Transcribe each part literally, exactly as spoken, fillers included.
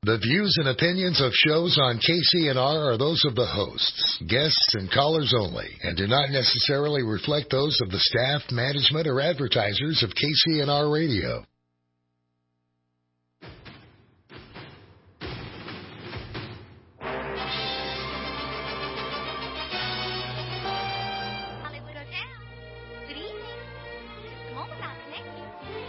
The views and opinions of shows on K C N R are those of the hosts, guests, and callers only, and do not necessarily reflect those of the staff, management, or advertisers of K C N R Radio. Hollywood Hotel. Good evening. Just a moment, I'll connect you.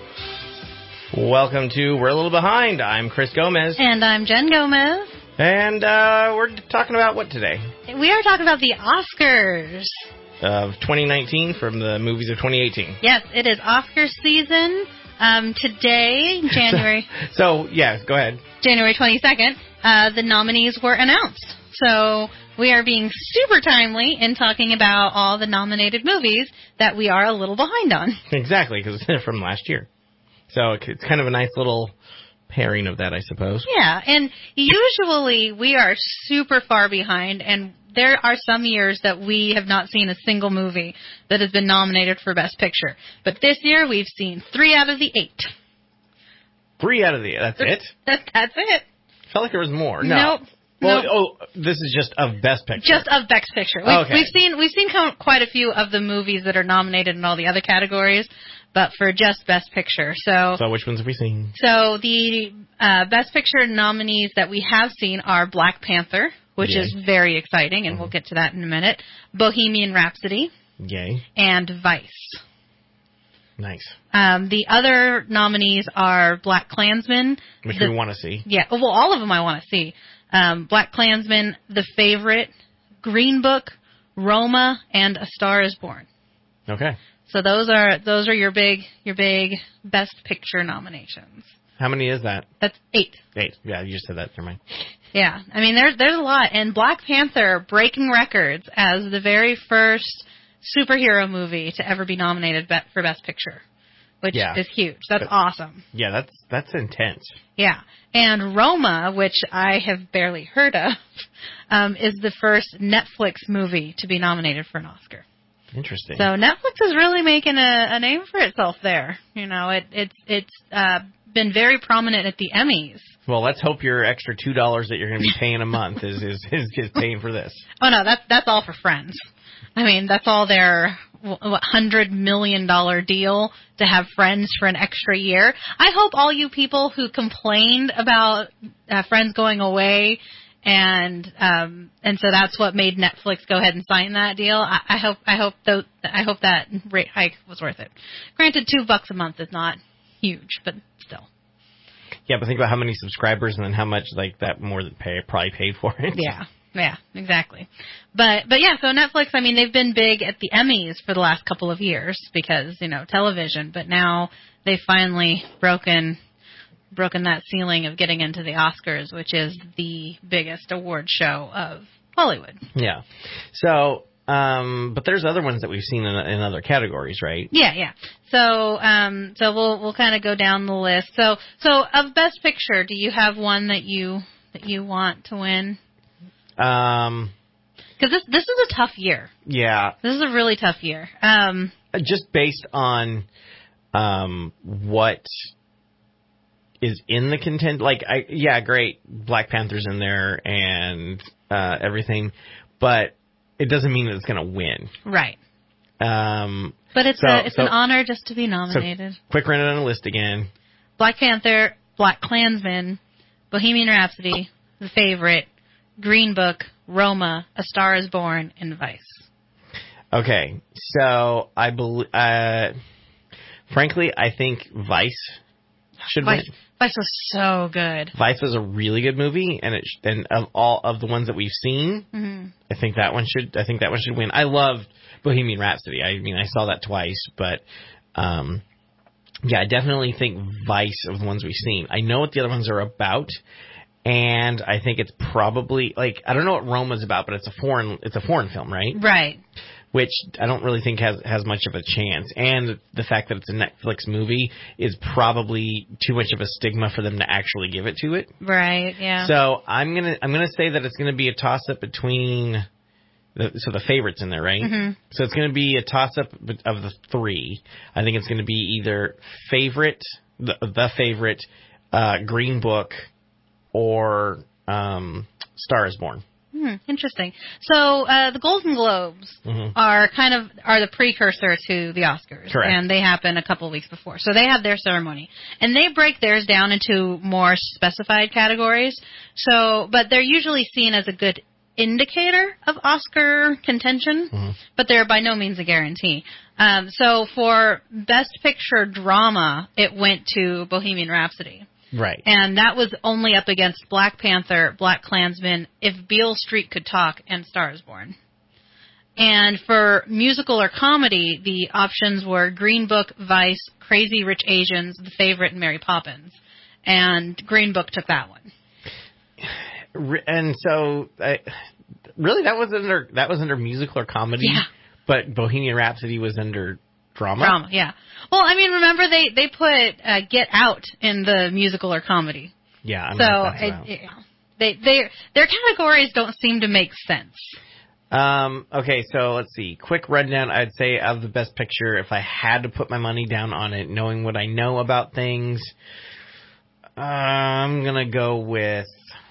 Welcome to We're a Little Behind. I'm Chris Gomez. And I'm Jen Gomez. And uh, we're talking about what today? We are talking about the Oscars. Of twenty nineteen from the movies of twenty eighteen. Yes, it is Oscar season. Um, today, January... so, so, yeah, go ahead. January twenty-second, uh, the nominees were announced. So we are being super timely in talking about all the nominated movies that we are a little behind on. Exactly, because they're from last year. So it's kind of a nice little pairing of that, I suppose. Yeah, and usually we are super far behind, and there are some years that we have not seen a single movie that has been nominated for Best Picture. But this year we've seen three out of the eight. Three out of the... That's it? That, that's it. I felt like there was more. No. Nope. Well, nope. oh, this is just of Best Picture. Just of Best Picture. We've, okay. we've seen we've seen quite a few of the movies that are nominated in all the other categories, but for just Best Picture. So, so which ones have we seen? So the uh, Best Picture nominees that we have seen are Black Panther, which Yay. is very exciting, and mm-hmm. we'll get to that in a minute, Bohemian Rhapsody, Yay. and Vice. Nice. Um, the other nominees are Black Klansman. Which the, we want to see. Yeah, well, all of them I want to see. Um, Black Klansman, The Favorite, Green Book, Roma, and A Star Is Born. Okay. So those are those are your big your big Best Picture nominations. How many is that? That's eight. Eight. Yeah, you just said that. Never mind. Yeah, I mean there's there's a lot, and Black Panther breaking records as the very first superhero movie to ever be nominated for Best Picture, which yeah. is huge. That's but, awesome. Yeah, that's that's intense. Yeah, and Roma, which I have barely heard of, um, is the first Netflix movie to be nominated for an Oscar. Interesting. So Netflix is really making a, a name for itself there. You know, it, it's it's uh, been very prominent at the Emmys. Well, let's hope your extra two dollars that you're going to be paying a month is, is is is paying for this. Oh no, that's that's all for Friends. I mean, that's all their what, hundred million dollar deal to have Friends for an extra year. I hope all you people who complained about uh, Friends going away. And um, and so that's what made Netflix go ahead and sign that deal. I, I hope I hope th- I hope that rate hike was worth it. Granted, two bucks a month is not huge, but still. Yeah, but think about how many subscribers and then how much like that more than pay probably paid for it. Yeah, yeah, exactly. But but yeah, so Netflix, I mean, they've been big at the Emmys for the last couple of years because you know television, but now they've finally broken. broken that ceiling of getting into the Oscars, which is the biggest award show of Hollywood. Yeah. So, um, but there's other ones that we've seen in, in other categories, right? Yeah, yeah. So, um, so we'll we'll kind of go down the list. So, so of Best Picture, do you have one that you that you want to win? Um, because this this is a tough year. Yeah. This is a really tough year. Um, just based on um what. Is in the content, like, I yeah, great, Black Panther's in there and uh, everything, but it doesn't mean that it's going to win. Right. Um, but it's so, a, it's so, an honor just to be nominated. So quick run it on the list again. Black Panther, Black Klansman, Bohemian Rhapsody, The Favorite, Green Book, Roma, A Star Is Born, and Vice. Okay, so I believe, uh, frankly, I think Vice should Vice, win. Vice was so good. Vice was a really good movie, and it and of all of the ones that we've seen, mm-hmm. I think that one should. I think that one should win. I love Bohemian Rhapsody. I mean, I saw that twice, but um, yeah, I definitely think Vice of the ones we've seen. I know what the other ones are about, and I think it's probably like I don't know what Roma's about, but it's a foreign. It's a foreign film, right? Right. Which I don't really think has has much of a chance. And the fact that it's a Netflix movie is probably too much of a stigma for them to actually give it to it. Right, yeah. So I'm gonna I'm gonna say that it's gonna be a toss up between the, so the favorites in there, right? Mm-hmm. So it's gonna be a toss up of the three. I think it's gonna be either favorite, the, the favorite, uh, Green Book, or um, Star is Born. Hmm, interesting. So uh, the Golden Globes mm-hmm. are kind of are the precursor to the Oscars, correct? And they happen a couple of weeks before. So they have their ceremony, and they break theirs down into more specified categories. So, but they're usually seen as a good indicator of Oscar contention, mm-hmm. but they're by no means a guarantee. Um, so for Best Picture Drama, it went to Bohemian Rhapsody. Right. And that was only up against Black Panther, Black Klansman, If Beale Street Could Talk, and Star is Born. And for musical or comedy, the options were Green Book, Vice, Crazy Rich Asians, The Favorite, and Mary Poppins. And Green Book took that one. And so, I, really, that was under that was under musical or comedy, yeah. But Bohemian Rhapsody was under drama. Drama, yeah. Well, I mean, remember they they put uh, Get Out in the musical or comedy. Yeah, I'm so it, it, they they their categories don't seem to make sense. Um. Okay, so let's see. Quick rundown. I'd say of the Best Picture, if I had to put my money down on it, knowing what I know about things, uh, I'm gonna go with.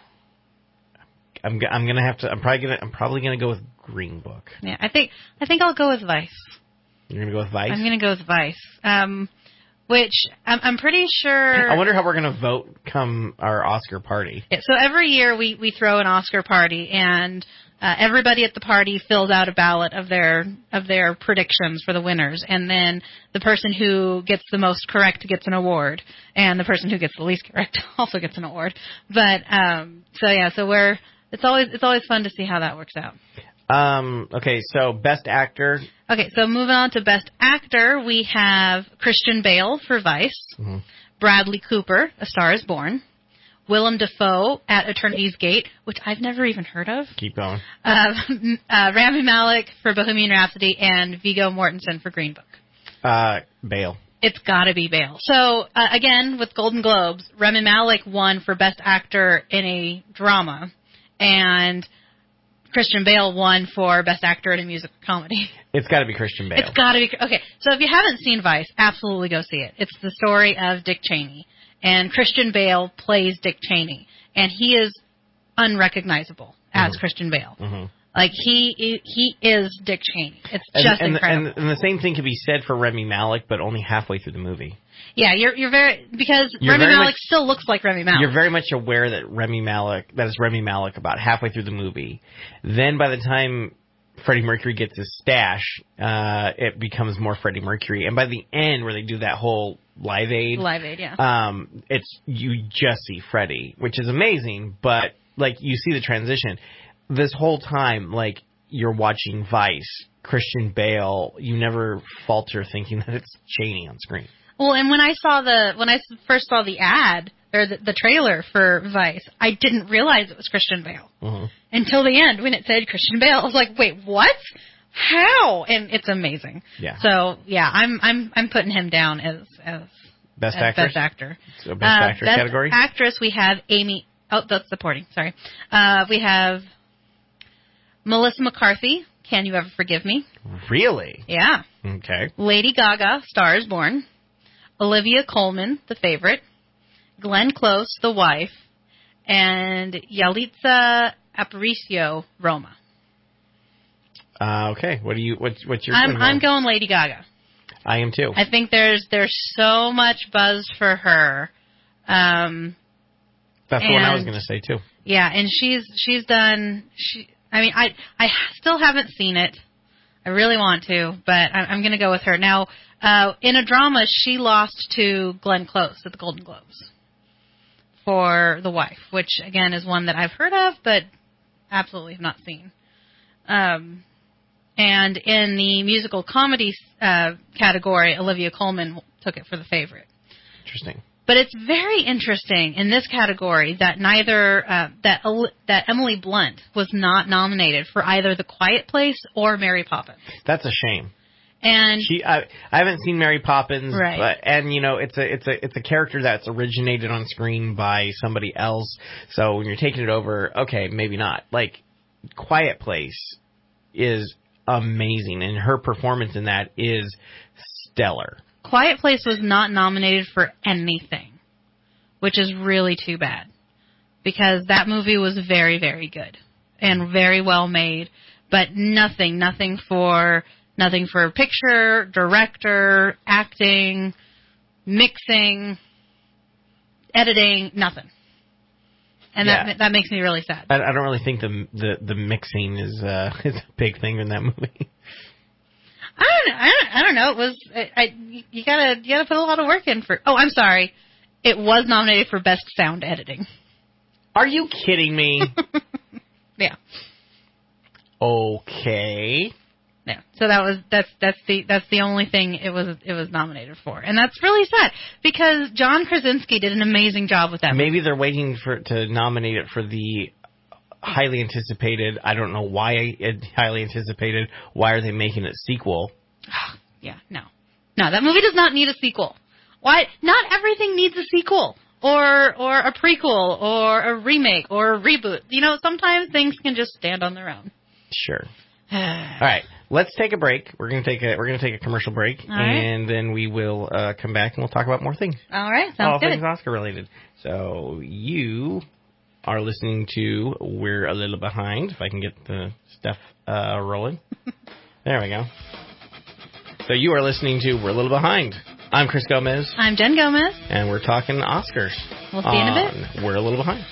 I'm I'm gonna have to. I'm probably gonna. I'm probably gonna go with Green Book. Yeah, I think I think I'll go with Vice. You're gonna go with Vice. I'm gonna go with Vice. Um, which I'm I'm pretty sure. I wonder how we're gonna vote come our Oscar party. Yeah, so every year we we throw an Oscar party, and uh, everybody at the party fills out a ballot of their of their predictions for the winners, and then the person who gets the most correct gets an award, and the person who gets the least correct also gets an award. But um, so yeah, so we're. It's always it's always fun to see how that works out. Um, okay, so Best Actor. Okay, so moving on to Best Actor, we have Christian Bale for Vice, mm-hmm. Bradley Cooper, A Star is Born, Willem Dafoe at Eternity's Gate, which I've never even heard of. Keep going. Uh, uh, Rami Malek for Bohemian Rhapsody, and Viggo Mortensen for Green Book. Uh, Bale. It's got to be Bale. So, uh, again, with Golden Globes, Rami Malek won for Best Actor in a Drama. And Christian Bale won for Best Actor in a Musical Comedy. It's got to be Christian Bale. It's got to be. Okay, so if you haven't seen Vice, absolutely go see it. It's the story of Dick Cheney. And Christian Bale plays Dick Cheney. And he is unrecognizable as mm-hmm. Christian Bale. Mm-hmm. Like, he he is Dick Cheney. It's and, just and, incredible. And, and the same thing can be said for Rami Malek, but only halfway through the movie. Yeah, you're you're very because you're Rami very Malek much, still looks like Rami Malek. You're very much aware that Rami Malek that is Rami Malek about halfway through the movie. Then by the time Freddie Mercury gets his stash, uh, it becomes more Freddie Mercury. And by the end, where they do that whole Live Aid, Live Aid, yeah, um, it's you just see Freddie, which is amazing. But like you see the transition this whole time, like you're watching Vice, Christian Bale. You never falter thinking that it's Cheney on screen. Well, and when I saw the when I first saw the ad or the, the trailer for Vice, I didn't realize it was Christian Bale mm-hmm. until the end when it said Christian Bale. I was like, "Wait, what? How?" And it's amazing. Yeah. So yeah, I'm I'm I'm putting him down as as best as actor. Best actor. So best uh, actor best category. Actress, we have Amy. Oh, that's supporting. Sorry. Uh, we have Melissa McCarthy. Can You Ever Forgive Me? Really? Yeah. Okay. Lady Gaga. Star is Born. Olivia Colman, The Favorite, Glenn Close, The Wife, and Yalitza Aparicio, Roma. Uh, okay, what do you? What's what's your? I'm I'm going Lady Gaga. I am too. I think there's there's so much buzz for her. Um, That's the one I was going to say too. Yeah, and she's she's done. She, I mean, I I still haven't seen it. I really want to, but I'm, I'm going to go with her now. Uh, in a drama, she lost to Glenn Close at the Golden Globes for The Wife, which, again, is one that I've heard of, but absolutely have not seen. Um, and in the musical comedy uh, category, Olivia Colman took it for The Favorite. Interesting. But it's very interesting in this category that neither uh, that that Emily Blunt was not nominated for either The Quiet Place or Mary Poppins. That's a shame. And she, I, I haven't seen Mary Poppins, right. but, and you know, it's a, it's a, it's a character that's originated on screen by somebody else. So when you're taking it over, okay, maybe not. Like, Quiet Place is amazing, and her performance in that is stellar. Quiet Place was not nominated for anything, which is really too bad. because that movie was very, very good and very well made, but nothing, nothing for, nothing for picture, director, acting, mixing, editing, nothing. And yeah. that that makes me really sad. I, I don't really think the the, the mixing is uh, is a big thing in that movie. I don't, I don't, I don't know. It was I, I you gotta you gotta put a lot of work in for. Oh, I'm sorry. It was nominated for best sound editing. Are you kidding me? Yeah. Okay. Yeah. So that was that's that's the that's the only thing it was it was nominated for, and that's really sad because John Krasinski did an amazing job with that. Maybe movie. they're waiting for to nominate it for the highly anticipated. I don't know why it highly anticipated. Why are they making it sequel? Yeah. No. No. That movie does not need a sequel. Why? Not everything needs a sequel or or a prequel or a remake or a reboot. You know, sometimes things can just stand on their own. Sure. All right, let's take a break. We're gonna take a we're gonna take a commercial break, All right. and then we will uh, come back and we'll talk about more things. All right, sounds All good. things Oscar related. So you are listening to We're a Little Behind. If I can get the stuff uh, rolling. There we go. So you are listening to We're a Little Behind. I'm Chris Gomez. I'm Jen Gomez. And we're talking Oscars. We'll see you in a bit. We're a Little Behind.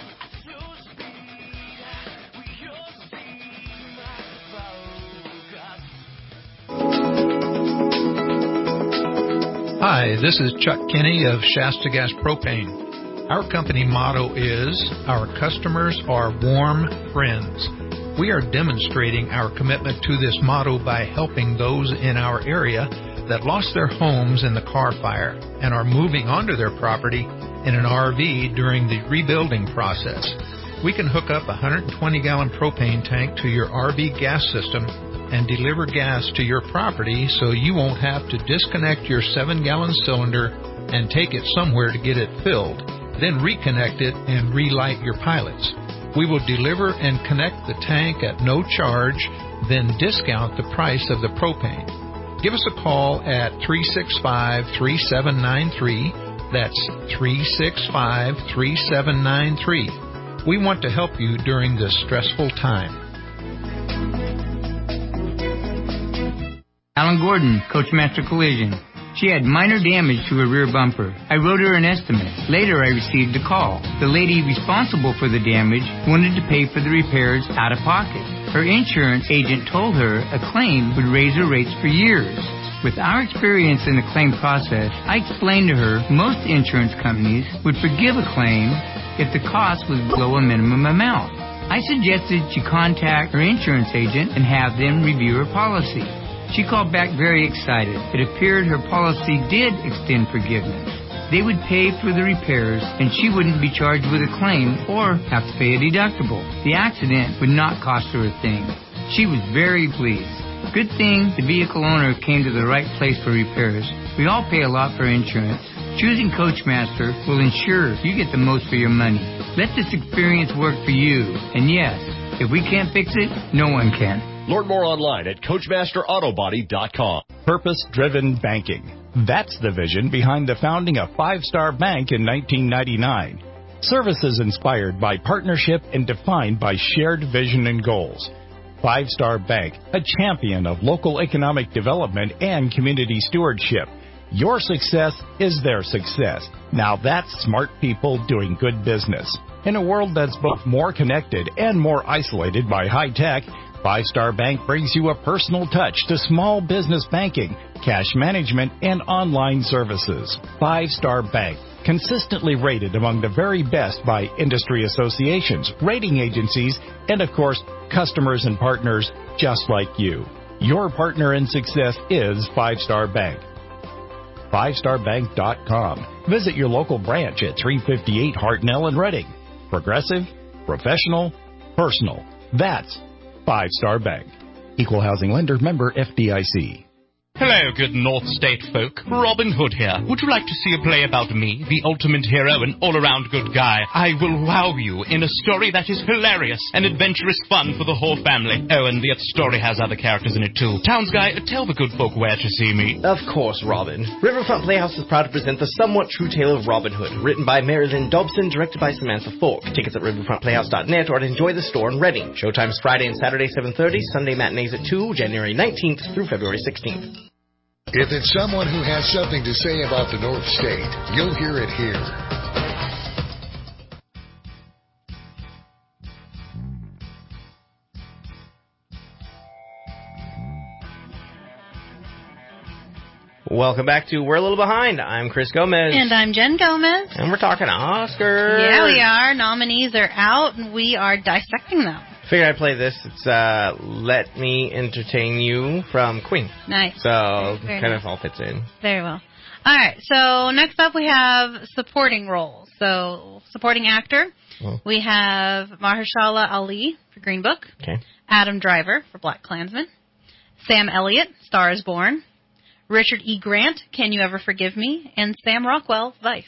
Hi, this is Chuck Kinney of Shasta Gas Propane. Our company motto is, our customers are warm friends. We are demonstrating our commitment to this motto by helping those in our area that lost their homes in the Carr Fire and are moving onto their property in an R V during the rebuilding process. We can hook up a one hundred twenty gallon propane tank to your R V gas system and deliver gas to your property so you won't have to disconnect your seven gallon cylinder and take it somewhere to get it filled, then reconnect it and relight your pilots. We will deliver and connect the tank at no charge, then discount the price of the propane. Give us a call at three six five, three seven nine three. That's three six five, three seven nine three. We want to help you during this stressful time. Alan Gordon, Coachmaster Collision. She had minor damage to her rear bumper. I wrote her an estimate. Later, I received a call. The lady responsible for the damage wanted to pay for the repairs out of pocket. Her insurance agent told her a claim would raise her rates for years. With our experience in the claim process, I explained to her most insurance companies would forgive a claim if the cost was below a minimum amount. I suggested she contact her insurance agent and have them review her policy. She called back very excited. It appeared her policy did extend forgiveness. They would pay for the repairs, and she wouldn't be charged with a claim or have to pay a deductible. The accident would not cost her a thing. She was very pleased. Good thing the vehicle owner came to the right place for repairs. We all pay a lot for insurance. Choosing Coachmaster will ensure you get the most for your money. Let this experience work for you. And yes, if we can't fix it, no one can. Learn more online at Coachmaster Auto Body dot com. Purpose-driven banking. That's the vision behind the founding of Five Star Bank in nineteen ninety-nine. Services inspired by partnership and defined by shared vision and goals. Five Star Bank, a champion of local economic development and community stewardship. Your success is their success. Now that's smart people doing good business. In a world that's both more connected and more isolated by high tech, Five Star Bank brings you a personal touch to small business banking, cash management, and online services. Five Star Bank, consistently rated among the very best by industry associations, rating agencies, and of course, customers and partners just like you. Your partner in success is Five Star Bank. five star bank dot com. Visit your local branch at three fifty-eight Hartnell in Reading. Progressive, professional, personal. That's Five Star Bank. Equal housing lender, member F D I C. Hello, good North State folk. Robin Hood here. Would you like to see a play about me, the ultimate hero and all-around good guy? I will wow you in a story that is hilarious and adventurous fun for the whole family. Oh, and the story has other characters in it too. Towns guy, tell the good folk where to see me. Of course, Robin. Riverfront Playhouse is proud to present the somewhat true tale of Robin Hood, written by Marilyn Dobson, directed by Samantha Falk. Tickets at riverfront playhouse dot net or at Enjoy the Store in Reading. Showtimes Friday and Saturday seven thirty, Sunday matinees at two, January nineteenth through February sixteenth. If it's someone who has something to say about the North State, you'll hear it here. Welcome back to We're a Little Behind. I'm Chris Gomez. And I'm Jen Gomez. And we're talking Oscars. Yeah, we are. Nominees are out, and we are dissecting them. Figured I'd play this. It's uh, Let Me Entertain You from Queen. Nice. So, very, very kind nice. of all fits in. Very well. All right, so next up we have supporting roles. So, supporting actor, Oh. we have Mahershala Ali for Green Book, Okay. Adam Driver for Black Klansman, Sam Elliott, Star is Born, Richard E. Grant, Can You Ever Forgive Me, and Sam Rockwell, Vice.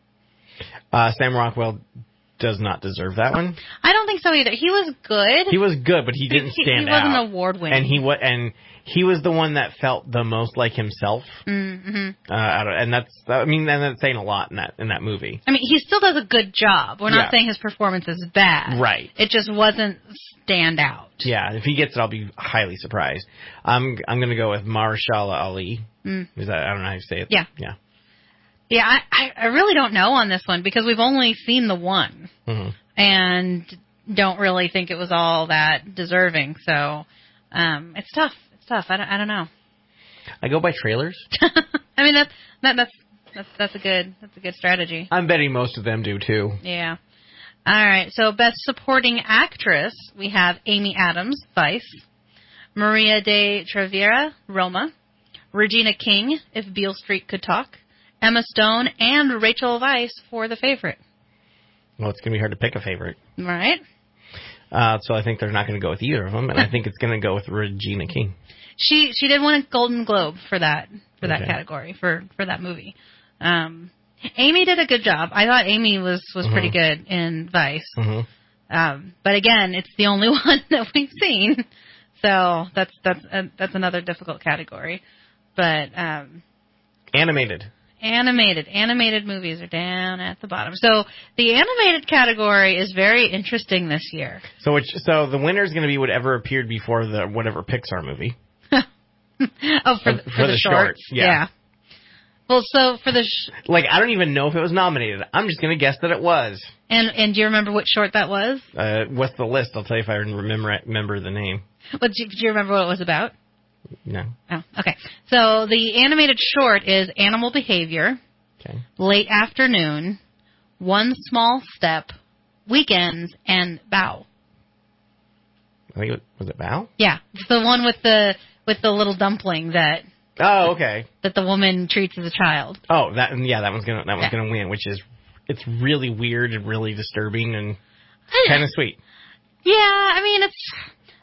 Uh, Sam Rockwell does not deserve that one. I don't think so either. He was good. He was good, but he didn't he, stand he wasn't out. award winning. And he wa- and he was the one that felt the most like himself. Mm-hmm. Uh, I don't- and that's I mean, and that's saying a lot in that in that movie. I mean, he still does a good job. We're not Yeah. saying his performance is bad. Right. It just wasn't stand out. Yeah, if he gets it, I'll be highly surprised. I'm I'm going to go with Mahershala Ali. Mm. Is that I don't know how you say it. Yeah. Yeah. Yeah, I, I, I really don't know on this one because we've only seen the one Mm-hmm. and don't really think it was all that deserving. So um, it's tough. It's tough. I don't, I don't know. I go by trailers. I mean, that's that, that's that's that's a good that's a good strategy. I'm betting most of them do too. Yeah. All right. So best supporting actress, we have Amy Adams, Vice, Maria de Trevira, Roma, Regina King, If Beale Street Could Talk, Emma Stone, and Rachel Weisz for The Favorite. Well, it's going to be hard to pick a favorite. Right. Uh, so I think they're not going to go with either of them, and I think it's going to go with Regina King. She she did win a Golden Globe for that for that Okay. category for, for that movie. Um, Amy did a good job. I thought Amy was, was Mhm. pretty good in Vice. Mm-hmm. Um, but again, it's the only one that we've seen, so that's that's uh, that's another difficult category. But um, Animated. animated animated movies are down at the bottom. So the animated category is very interesting this year. So which so the winner is going to be whatever appeared before the whatever Pixar movie. oh, for, Uh, the, for, for the, the shorts, short, yeah. Well, so for the sh- Like I don't even know if it was nominated. I'm just going to guess that it was. and and do you remember what short that was? Uh, what's the list? I'll tell you if I remember remember the name. What do you, do you remember what it was about? No. Oh, okay. So the animated short is Animal Behavior, Okay. Late Afternoon, One Small Step, Weekends, and Bow. I think it was, was it Val? Yeah, it's the one with the with the little dumpling that Oh, okay. that the woman treats as a child. Oh, that yeah, that one's gonna that one's Yeah. gonna win, which is it's really weird and really disturbing and kind of sweet. Yeah, I mean it's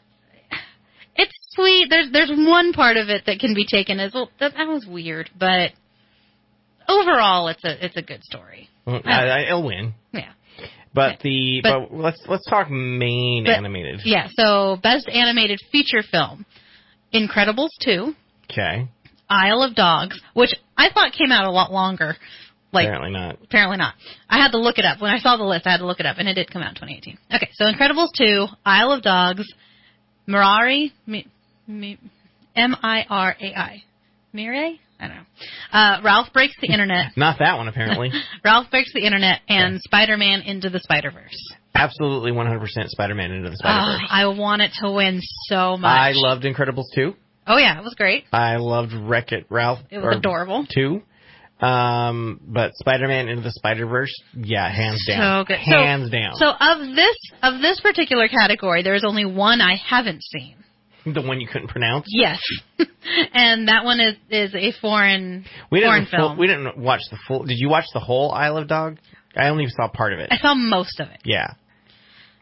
it's sweet. There's there's one part of it that can be taken as well. That, that was weird, but overall, it's a it's a good story. Well, I, I, it'll win. Yeah. But the But- but, let's let's talk main But- animated. Yeah. So best animated feature film, Incredibles two, Okay. Isle of Dogs, which I thought came out a lot longer. Like Apparently not. apparently not. I had to look it up when I saw the list. I had to look it up, and it did come out in twenty eighteen. Okay, so Incredibles two, Isle of Dogs, Mirari, Mi, Mi, M I R A I, Mirai. I don't know. Uh, Ralph Breaks the Internet. Not that one apparently. Ralph Breaks the Internet and Okay. Spider-Man Into the Spider-Verse. Absolutely one hundred percent Spider-Man Into the Oh, Spider-Verse. I want it to win so much. I loved Incredibles two. Oh yeah, it was great. I loved Wreck-It Ralph. It was adorable. two. Um, but Spider-Man Into the Spider-Verse, yeah, hands down. So good. Hands so, down. So of this of this particular category, there is only one I haven't seen. The one you couldn't pronounce. Yes, and that one is is a foreign We foreign didn't. Full, film. we didn't watch the full. Did you watch the whole Isle of Dog? I only saw part of it. I saw most of it. Yeah.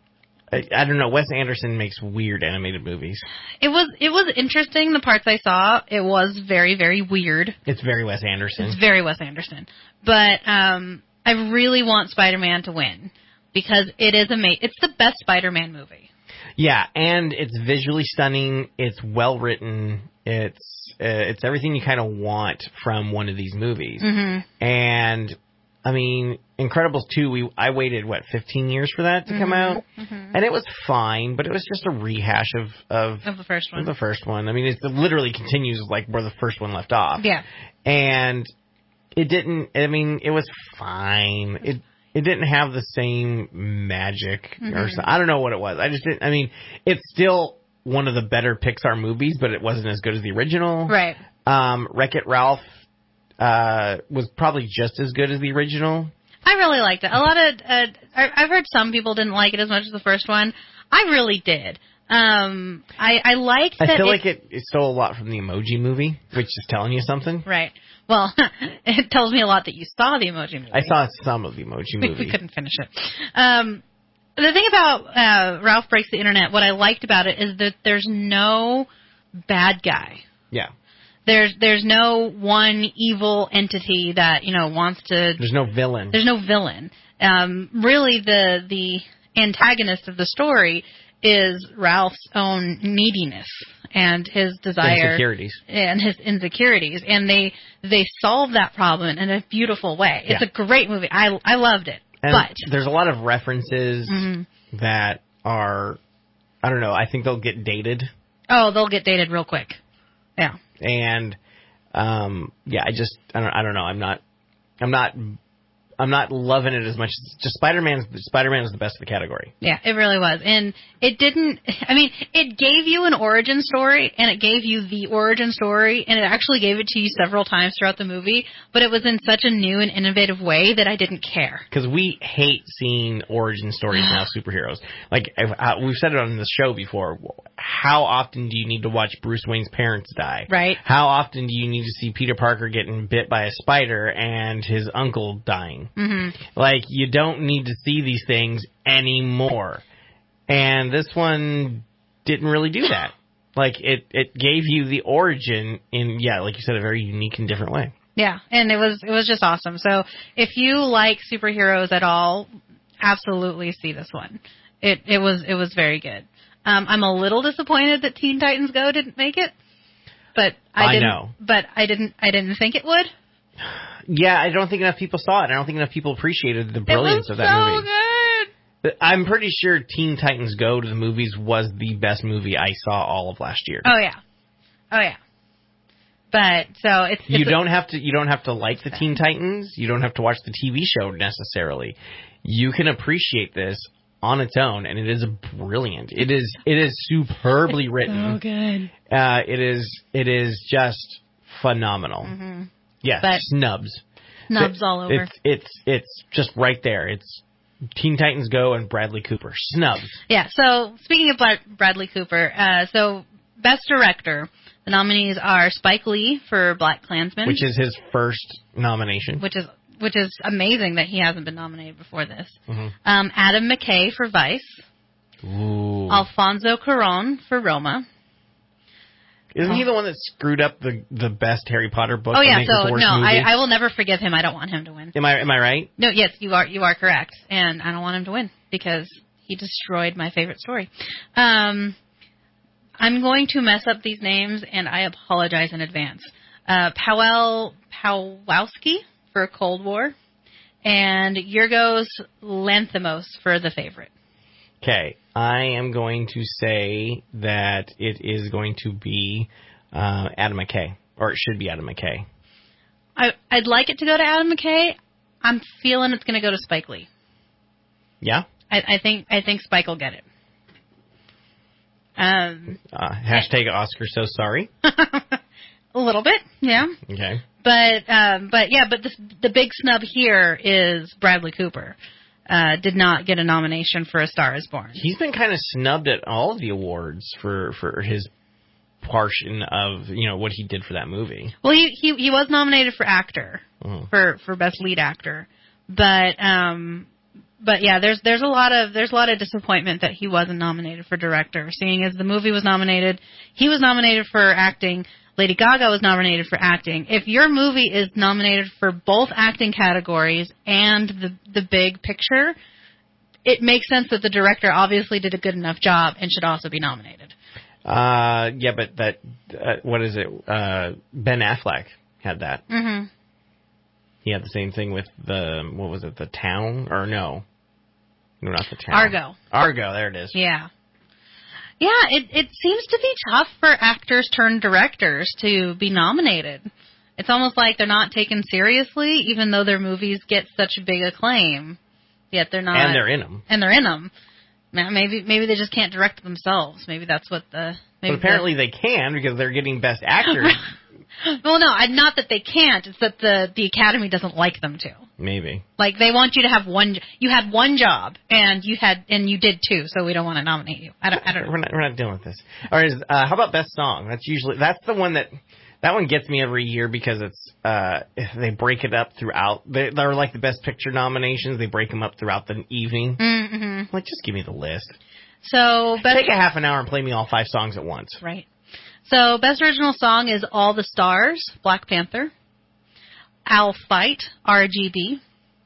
I, I don't know. Wes Anderson makes weird animated movies. It was it was interesting. The parts I saw, it was very very weird. It's very Wes Anderson. It's very Wes Anderson. But um, I really want Spider-Man to win because it is ama- It's the best Spider-Man movie. Yeah, and it's visually stunning. It's well written. It's uh, it's everything you kind of want from one of these movies. Mm-hmm. And I mean, Incredibles two, we I waited, what, fifteen years for that to mm-hmm. come out? Mm-hmm. And it was fine, but it was just a rehash of... Of, of the first one. Of the first one. I mean, it literally continues like where the first one left off. Yeah. And it didn't... I mean, it was fine. It it didn't have the same magic mm-hmm. or something. I don't know what it was. I just didn't... I mean, it's still one of the better Pixar movies, but it wasn't as good as the original. Right. Um, Wreck-It Ralph uh, was probably just as good as the original. I really liked it. A lot of uh, I, I've heard some people didn't like it as much as the first one. I really did. Um, I, I liked that. I feel it, like it, it stole a lot from the Emoji Movie, which is telling you something. Right. Well, it tells me a lot that you saw the Emoji Movie. I saw some of the Emoji Movie. We, we couldn't finish it. Um, the thing about uh, Ralph Breaks the Internet, what I liked about it is that there's no bad guy. Yeah. There's there's no one evil entity that, you know, wants to... There's no villain. There's no villain. Um, really, the the antagonist of the story is Ralph's own neediness and his desire... Insecurities. And his insecurities. And they they solve that problem in a beautiful way. It's yeah. a great movie. I, I loved it. And but there's a lot of references mm-hmm. that are... I don't know. I think they'll get dated. Oh, they'll get dated real quick. Yeah. And, um, yeah, I just, I don't, I don't know. I'm not, I'm not, I'm not loving it as much. Just Spider-Man, Spider-Man was the best of the category. Yeah, it really was. And it didn't, I mean, it gave you an origin story, and it gave you the origin story, and it actually gave it to you several times throughout the movie, but it was in such a new and innovative way that I didn't care. Because we hate seeing origin stories now, superheroes. Like, uh, we've said it on the show before. How often do you need to watch Bruce Wayne's parents die? Right. How often do you need to see Peter Parker getting bit by a spider and his uncle dying? Mm-hmm. Like, you don't need to see these things anymore. And this one didn't really do that. Like, it, it gave you the origin in, yeah, like you said, a very unique and different way. Yeah, and it was it was just awesome. So if you like superheroes at all, absolutely see this one. It it was it was very good. Um, I'm a little disappointed that Teen Titans Go didn't make it, but I, I didn't. know. But I didn't. I didn't think it would. Yeah, I don't think enough people saw it. I don't think enough people appreciated the brilliance it was of that so movie. Good. I'm pretty sure Teen Titans Go to the movies was the best movie I saw all of last year. Oh yeah, oh yeah. But so it's, it's you don't have to you don't have to like the Teen Titans. You don't have to watch the T V show necessarily. You can appreciate this on its own, and it is brilliant. It is it is superbly written. So good. Uh, it is it is just phenomenal. Mm-hmm. Yeah, but snubs. Snubs it, all over. It's it's it's just right there. It's Teen Titans Go and Bradley Cooper. Snubs. Yeah. So speaking of Bradley Cooper, uh, so Best Director, the nominees are Spike Lee for BlacKkKlansman, which is his first nomination. Which is which is amazing that he hasn't been nominated before this. Mm-hmm. Um, Adam McKay for Vice. Ooh. Alfonso Cuarón for Roma. Isn't oh. he the one that screwed up the the best Harry Potter book? Oh yeah, so no, I, I will never forgive him. I don't want him to win. Am I am I right? No, yes, you are you are correct, and I don't want him to win because he destroyed my favorite story. Um, I'm going to mess up these names, and I apologize in advance. Uh, Powell Pawlowski for Cold War, and Yorgos Lanthimos for The Favorite. Okay, I am going to say that it is going to be uh, Adam McKay, or it should be Adam McKay. I, I'd like it to go to Adam McKay. I'm feeling it's going to go to Spike Lee. Yeah, I, I think I think Spike will get it. Um, uh, hashtag Oscar so sorry. A little bit, yeah. Okay. But um, but yeah, but the the big snub here is Bradley Cooper. Uh, did not get a nomination for A Star Is Born. He's been kind of snubbed at all of the awards for, for his portion of, you know, what he did for that movie. Well, he he, he was nominated for actor, mm. for, for Best Lead Actor. But um, but yeah, there's there's a lot of there's a lot of disappointment that he wasn't nominated for director. Seeing as the movie was nominated, he was nominated for acting. Lady Gaga was nominated for acting. If your movie is nominated for both acting categories and the the big picture, it makes sense that the director obviously did a good enough job and should also be nominated. Uh, yeah, but that uh, what is it? Uh, Ben Affleck had that. Mm-hmm. He had the same thing with the what was it? The Town or no? No, not the Town. Argo. Argo. There it is. Yeah. Yeah, it it seems to be tough for actors turned directors to be nominated. It's almost like they're not taken seriously, even though their movies get such big acclaim. Yet they're not. And they're in them. And they're in them. Maybe maybe they just can't direct themselves. Maybe that's what the. Maybe but apparently the, they can because they're getting Best Actors. Well, no, not that they can't. It's that the the Academy doesn't like them to. Maybe. Like they want you to have one. You had one job, and you had and you did two. So we don't want to nominate you. I don't. I don't know. We're not. We're not dealing with this. All right. Uh, how about Best Song? That's usually that's the one that that one gets me every year because it's uh they break it up throughout. They, they're like the Best Picture nominations. They break them up throughout the evening. Mm-hmm. Like just give me the list. So best, take a half an hour and play me all five songs at once. Right. So Best Original Song is All the Stars, Black Panther. I'll Fight, R G B.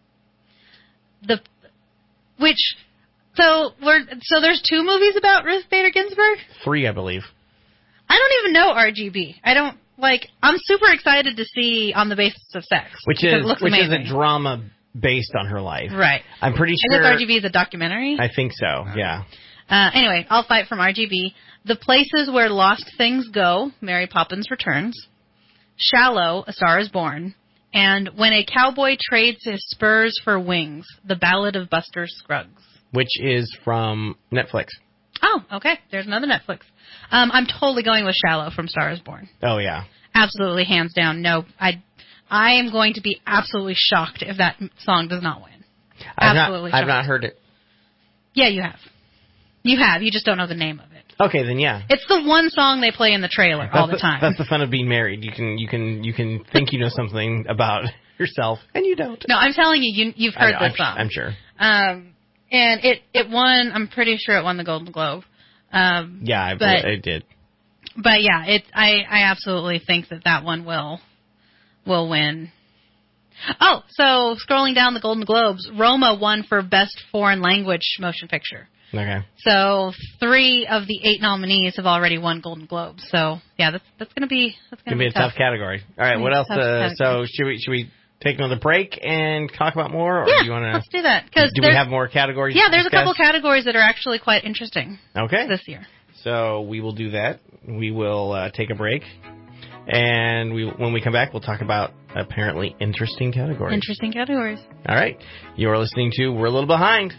The, which, so we're so there's two movies about Ruth Bader Ginsburg? Three, I believe. I don't even know R G B. I don't, like, I'm super excited to see On the Basis of Sex. Which is, which amazing. is a drama based on her life. Right. I'm pretty I sure. guess R G B is a documentary? I think so, yeah. Uh, anyway, I'll Fight from R G B. The Places Where Lost Things Go, Mary Poppins Returns. Shallow, A Star is Born. And When a Cowboy Trades His Spurs for Wings, The Ballad of Buster Scruggs. Which is from Netflix. Oh, okay. There's another Netflix. Um, I'm totally going with Shallow from Star is Born. Oh, yeah. Absolutely, hands down. No, I I am going to be absolutely shocked if that song does not win. I've Absolutely not, shocked. I've not heard it. Yeah, you have. You have. You just don't know the name of it. Okay, then yeah. It's the one song they play in the trailer that's all the, the time. That's the fun of being married. You can you can you can think you know something about yourself, and you don't. No, I'm telling you, you you've heard I know, this I'm, song. I'm sure. Um, and it it won. I'm pretty sure it won the Golden Globe. Um, yeah, I, but, it did. But yeah, it I I absolutely think that that one will will win. Oh, so scrolling down the Golden Globes, Roma won for Best Foreign Language Motion Picture. Okay. So three of the eight nominees have already won Golden Globes. So yeah, that's that's gonna be that's gonna, gonna be, be a tough, tough category. All right, what else? Uh, so should we should we take another break and talk about more, or yeah, do you want to? Let's do that. Cause do we have more categories? Yeah, there's discuss? a couple categories that are actually quite interesting. Okay. This year. So we will do that. We will uh, take a break, and we when we come back, we'll talk about apparently interesting categories. Interesting categories. All right, you are listening to We're a Little Behind.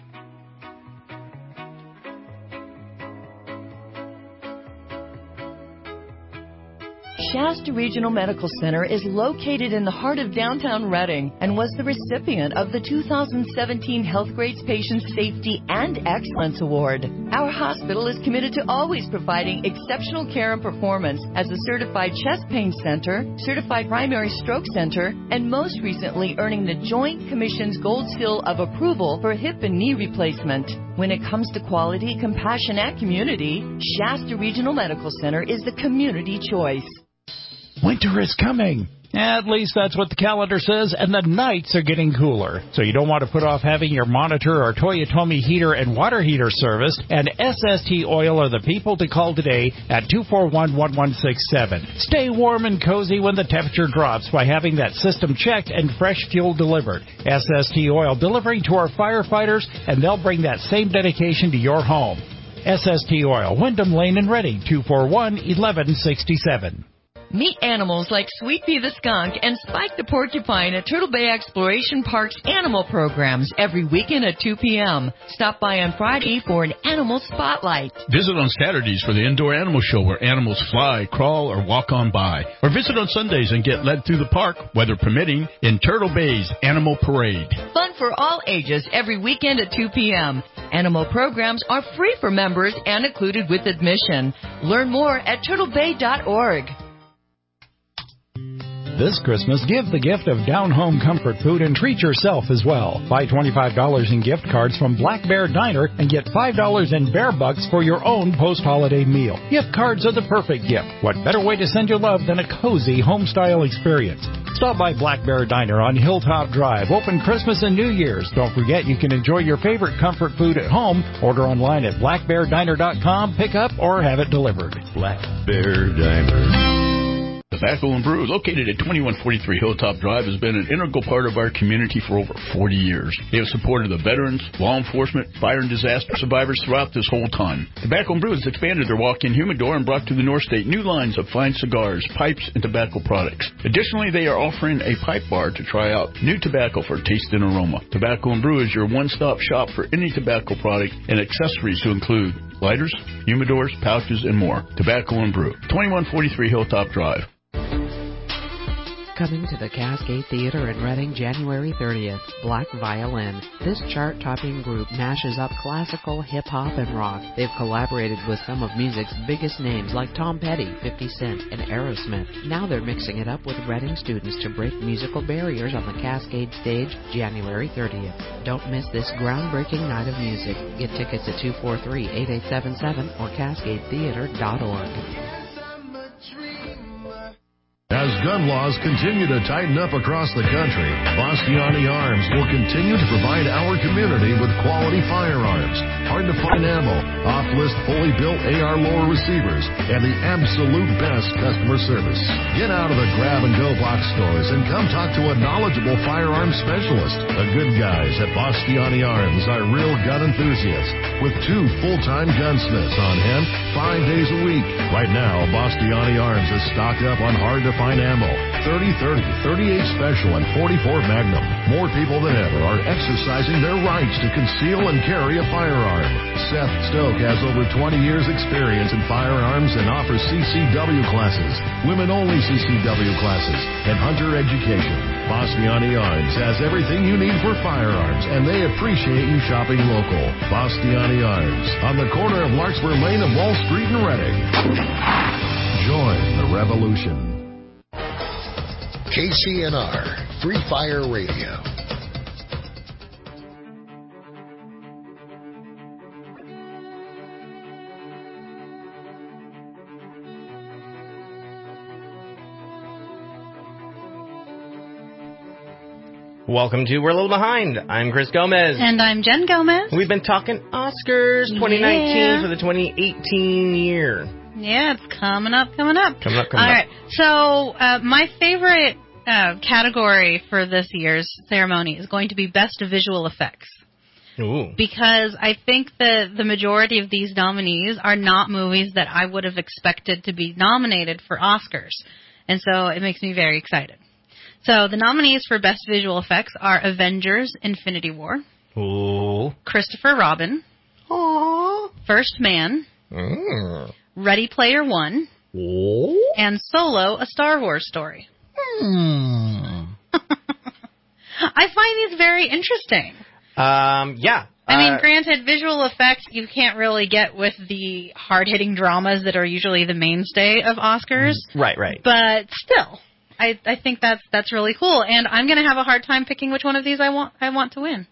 Shasta Regional Medical Center is located in the heart of downtown Reading and was the recipient of the two thousand seventeen Healthgrades Patient Safety and Excellence Award. Our hospital is committed to always providing exceptional care and performance as a certified chest pain center, certified primary stroke center, and most recently earning the Joint Commission's Gold Seal of Approval for hip and knee replacement. When it comes to quality, compassion, and community, Shasta Regional Medical Center is the community choice. Winter is coming. At least that's what the calendar says, and the nights are getting cooler. So you don't want to put off having your monitor or Toyotomi heater and water heater serviced, and S S T Oil are the people to call today at two four one, one one six seven. Stay warm and cozy when the temperature drops by having that system checked and fresh fuel delivered. S S T Oil delivering to our firefighters, and they'll bring that same dedication to your home. S S T Oil, Wyndham Lane in Reading, two four one, one one six seven. Meet animals like Sweet Pea the skunk and Spike the porcupine at Turtle Bay Exploration Park's animal programs every weekend at two p.m. Stop by on Friday for an animal spotlight. Visit on Saturdays for the indoor animal show where animals fly, crawl, or walk on by. Or visit on Sundays and get led through the park, weather permitting, in Turtle Bay's Animal Parade. Fun for all ages every weekend at two p.m. Animal programs are free for members and included with admission. Learn more at turtle bay dot org. This Christmas, give the gift of down-home comfort food and treat yourself as well. Buy twenty-five dollars in gift cards from Black Bear Diner and get five dollars in Bear Bucks for your own post-holiday meal. Gift cards are the perfect gift. What better way to send your love than a cozy home-style experience? Stop by Black Bear Diner on Hilltop Drive, open Christmas and New Year's. Don't forget you can enjoy your favorite comfort food at home. Order online at black bear diner dot com, pick up, or have it delivered. Black Bear Diner. Tobacco and Brew, located at twenty-one forty-three Hilltop Drive, has been an integral part of our community for over forty years. They have supported the veterans, law enforcement, fire and disaster survivors throughout this whole time. Tobacco and Brew has expanded their walk-in humidor and brought to the North State new lines of fine cigars, pipes, and tobacco products. Additionally, they are offering a pipe bar to try out new tobacco for taste and aroma. Tobacco and Brew is your one-stop shop for any tobacco product and accessories to include lighters, humidors, pouches, and more. Tobacco and Brew, twenty-one forty-three Hilltop Drive. Coming to the Cascade Theater in Reading January thirtieth, Black Violin. This chart-topping group mashes up classical, hip-hop, and rock. They've collaborated with some of music's biggest names like Tom Petty, fifty Cent, and Aerosmith. Now they're mixing it up with Reading students to break musical barriers on the Cascade stage January thirtieth. Don't miss this groundbreaking night of music. Get tickets at two four three, eight eight seven seven or cascade theater dot org. As gun laws continue to tighten up across the country, Bastiani Arms will continue to provide our community with quality firearms, hard-to-find ammo, off-list fully built A R lower receivers, and the absolute best customer service. Get out of the grab-and-go box stores and come talk to a knowledgeable firearms specialist. The good guys at Bastiani Arms are real gun enthusiasts with two full-time gunsmiths on hand five days a week. Right now, Bastiani Arms is stocked up on hard-to-find ammo, thirty thirty, thirty-eight Special, and forty-four Magnum. More people than ever are exercising their rights to conceal and carry a firearm. Seth Stoke has over twenty years experience in firearms and offers C C W classes, women-only C C W classes, and hunter education. Bastiani Arms has everything you need for firearms, and they appreciate you shopping local. Bastiani Arms, on the corner of Larkspur Lane and Wall Street in Reading. Join the revolution. K C N R, Free Fire Radio. Welcome to We're a Little Behind. I'm Chris Gomez. And I'm Jen Gomez. We've been talking Oscars twenty nineteen yeah. for the twenty eighteen year. Yeah, it's coming up, coming up. Coming up, coming All up. right. So, uh, my favorite uh, category for this year's ceremony is going to be Best Visual Effects. Ooh. Because I think that the majority of these nominees are not movies that I would have expected to be nominated for Oscars. And so it makes me very excited. So the nominees for Best Visual Effects are Avengers Infinity War. Ooh. Christopher Robin. Aww. First Man. Mm. Ready Player One. Ooh. And Solo, A Star Wars Story. Mm. I find these very interesting. Um, yeah. I mean, uh, granted, visual effects you can't really get with the hard-hitting dramas that are usually the mainstay of Oscars. Right, right. But still, I, I think that's that's really cool, and I'm going to have a hard time picking which one of these I want I want to win.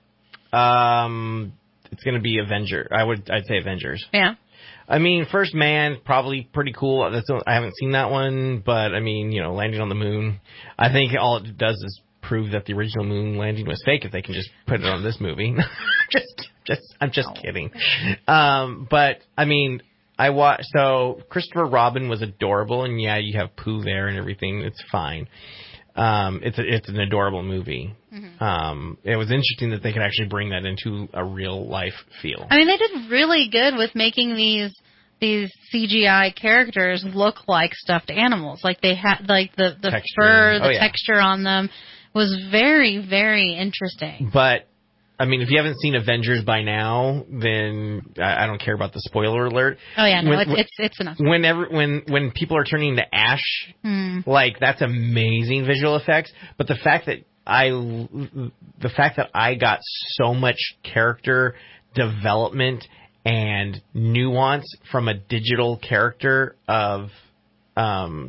Um, it's going to be Avenger. I would I'd say Avengers. Yeah. I mean, First Man, probably pretty cool. That's I haven't seen that one, but I mean, you know, landing on the moon. I think all it does is prove that the original moon landing was fake. If they can just put it on this movie, just, just, I'm just oh. kidding. Um, but I mean, I watched. So Christopher Robin was adorable, and yeah, you have Pooh there and everything. It's fine. Um, it's a, it's an adorable movie. Mm-hmm. Um, it was interesting that they could actually bring that into a real life feel. I mean, they did really good with making these these C G I characters look like stuffed animals. Like they had, like the the texture. fur, the oh, yeah. texture on them was very, very interesting. But I mean, if you haven't seen Avengers by now, then I, I don't care about the spoiler alert. Oh yeah, no, when, it's, it's it's enough. Whenever when when people are turning to ash, mm. like that's amazing visual effects. But the fact that I the fact that I got so much character development and nuance from a digital character of um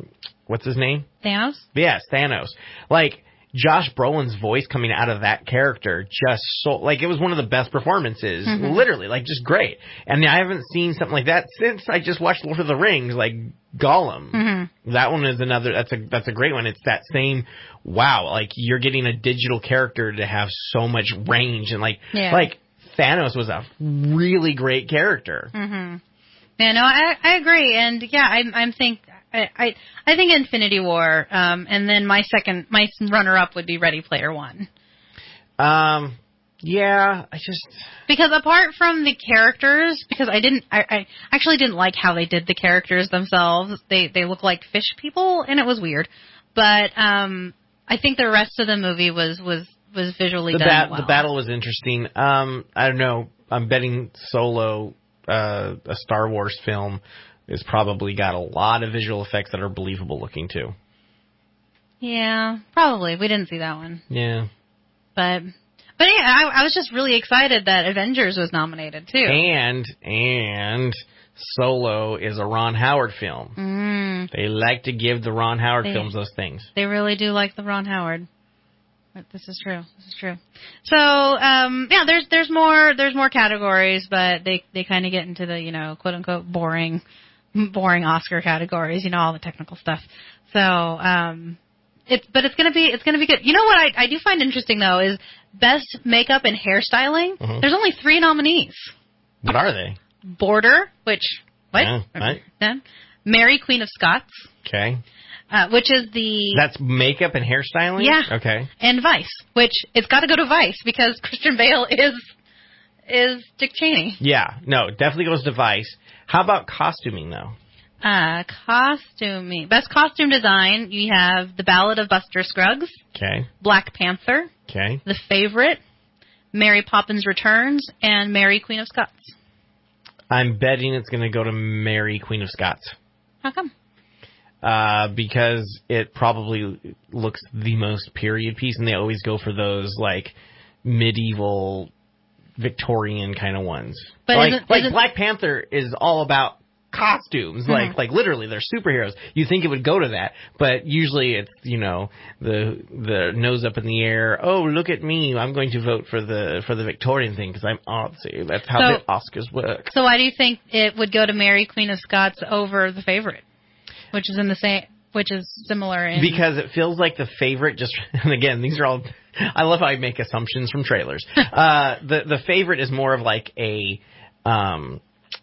what's his name? Thanos? Yes, Thanos. Like, Josh Brolin's voice coming out of that character just so, like, it was one of the best performances, mm-hmm. literally, like, just great. And I haven't seen something like that since I just watched Lord of the Rings, like Gollum. Mm-hmm. That one is another, that's a, that's a great one. It's that same, wow, like, you're getting a digital character to have so much range, and like, yeah. like, Thanos was a really great character. Mm-hmm. Yeah, no, I, I agree, and yeah, I'm, I'm think, I, I, I think Infinity War, um, and then my second, my runner-up would be Ready Player One. Um, yeah, I just because apart from the characters, because I didn't, I, I actually didn't like how they did the characters themselves. They, they look like fish people, and it was weird. But um, I think the rest of the movie was was, was visually the done bat- well. The battle was interesting. Um, I don't know. I'm betting Solo, uh, a Star Wars film, has probably got a lot of visual effects that are believable looking too. Yeah, probably. We didn't see that one. Yeah. But, but yeah, I, I was just really excited that Avengers was nominated too. And, and Solo is a Ron Howard film. Mm. They like to give the Ron Howard they, films those things. They really do like the Ron Howard. But this is true. This is true. So, um, yeah, there's, there's more, there's more categories, but they, they kind of get into the, you know, quote unquote boring, boring Oscar categories, you know, all the technical stuff. So, um, it's, but it's gonna be, it's gonna be good. You know what I, I do find interesting though is best makeup and hairstyling. Mm-hmm. There's only three nominees. What are they? Border, which, what? Yeah, right. Then, Mary, Queen of Scots. Okay. Uh, which is the... That's makeup and hairstyling? Yeah. Okay. And Vice, which it's got to go to Vice because Christian Bale is is Dick Cheney. Yeah. No, definitely goes to Vice. How about costuming, though? Uh, costuming. Best costume design, you have The Ballad of Buster Scruggs. Okay. Black Panther. Okay. The Favorite. Mary Poppins Returns. And Mary, Queen of Scots. I'm betting it's going to go to Mary, Queen of Scots. How come? Uh, because it probably looks the most period piece, and they always go for those, like, medieval, Victorian kind of ones. But like, isn't, like isn't... Black Panther is all about costumes. Mm-hmm. Like, like literally, they're superheroes. You think it would go to that, but usually it's, you know, the the nose up in the air. Oh, look at me! I'm going to vote for the for the Victorian thing because I'm artsy. That's how so, the Oscars work. So why do you think it would go to Mary, Queen of Scots over The Favorite? Which is in the same, which is similar in... Because it feels like The Favorite just, and again, these are all, I love how I make assumptions from trailers. uh, the, the Favorite is more of like a, um,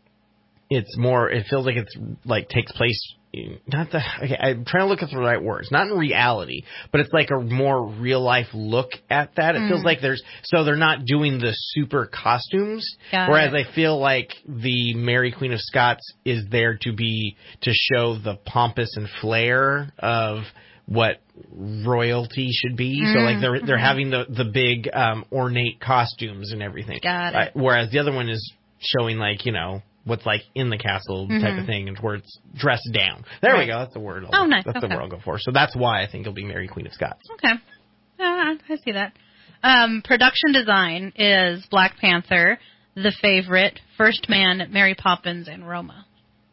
it's more, it feels like it's like takes place, not the, okay, I'm trying to look at the right words, not in reality, but it's like a more real life look at that. It mm. feels like there's, so they're not doing the super costumes, Got whereas it. I feel like the Mary Queen of Scots is there to be, to show the pompous and flair of what royalty should be. Mm. So like they're, they're mm-hmm. having the, the big, um, ornate costumes and everything. Got it. Uh, whereas the other one is showing like, you know, what's like in the castle mm-hmm. type of thing, and where it's dressed down. There right. we go. That's the word. I'll, oh, nice. That's okay. the word I'll go for. So that's why I think it'll be Mary Queen of Scots. Okay. Uh, I see that. Um, production design is Black Panther, The Favorite, First Man, Mary Poppins, and Roma.